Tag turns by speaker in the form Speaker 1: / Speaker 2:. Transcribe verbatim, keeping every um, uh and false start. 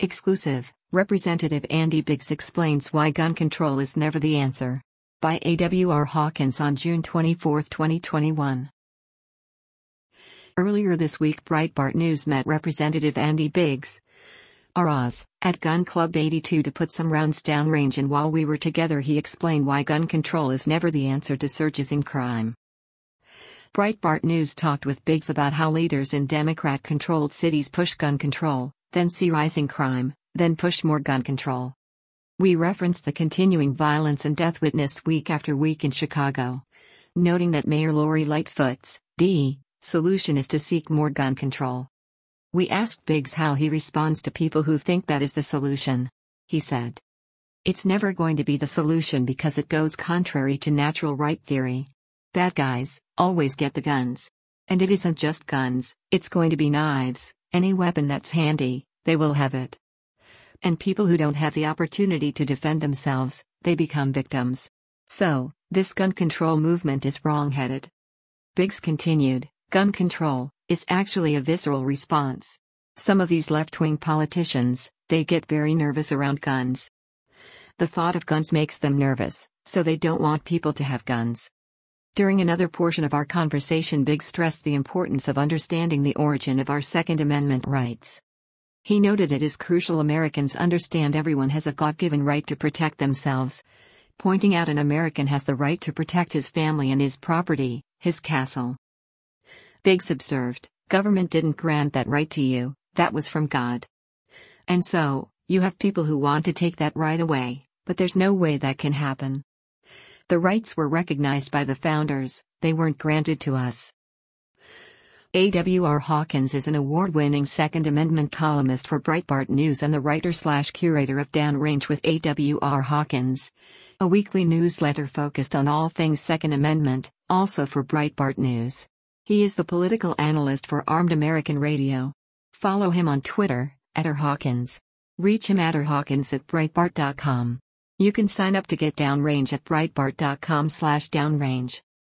Speaker 1: Exclusive, Representative Andy Biggs explains why gun control is never the answer. By A W R Hawkins on June twenty-fourth, twenty twenty-one. Earlier this week, Breitbart News met Representative Andy Biggs, R Oz, at Gun Club eighty-two to put some rounds downrange, and while we were together he explained why gun control is never the answer to surges in crime. Breitbart News talked with Biggs about how leaders in Democrat-controlled cities push gun control, then see rising crime, then push more gun control. We referenced the continuing violence and death witnessed week after week in Chicago, noting that Mayor Lori Lightfoot's D. solution is to seek more gun control. We asked Biggs how he responds to people who think that is the solution. He said, "It's never going to be the solution because it goes contrary to natural right theory. Bad guys always get the guns. And it isn't just guns, it's going to be knives, any weapon that's handy, they will have it. And people who don't have the opportunity to defend themselves, they become victims. So, this gun control movement is wrong-headed." Biggs continued, "Gun control is actually a visceral response. Some of these left-wing politicians, they get very nervous around guns. The thought of guns makes them nervous, so they don't want people to have guns." During another portion of our conversation, Biggs stressed the importance of understanding the origin of our Second Amendment rights. He noted it is crucial Americans understand everyone has a God-given right to protect themselves, pointing out an American has the right to protect his family and his property, his castle. Biggs observed, "Government didn't grant that right to you, that was from God. And so, you have people who want to take that right away, but there's no way that can happen. The rights were recognized by the founders, they weren't granted to us." A W R Hawkins is an award-winning Second Amendment columnist for Breitbart News and the writer-slash-curator of Downrange with A W R Hawkins, a weekly newsletter focused on all things Second Amendment, also for Breitbart News. He is the political analyst for Armed American Radio. Follow him on Twitter, at R Hawkins. Reach him at r hawkins at breitbart dot com. You can sign up to get Downrange at breitbart dot com slash downrange.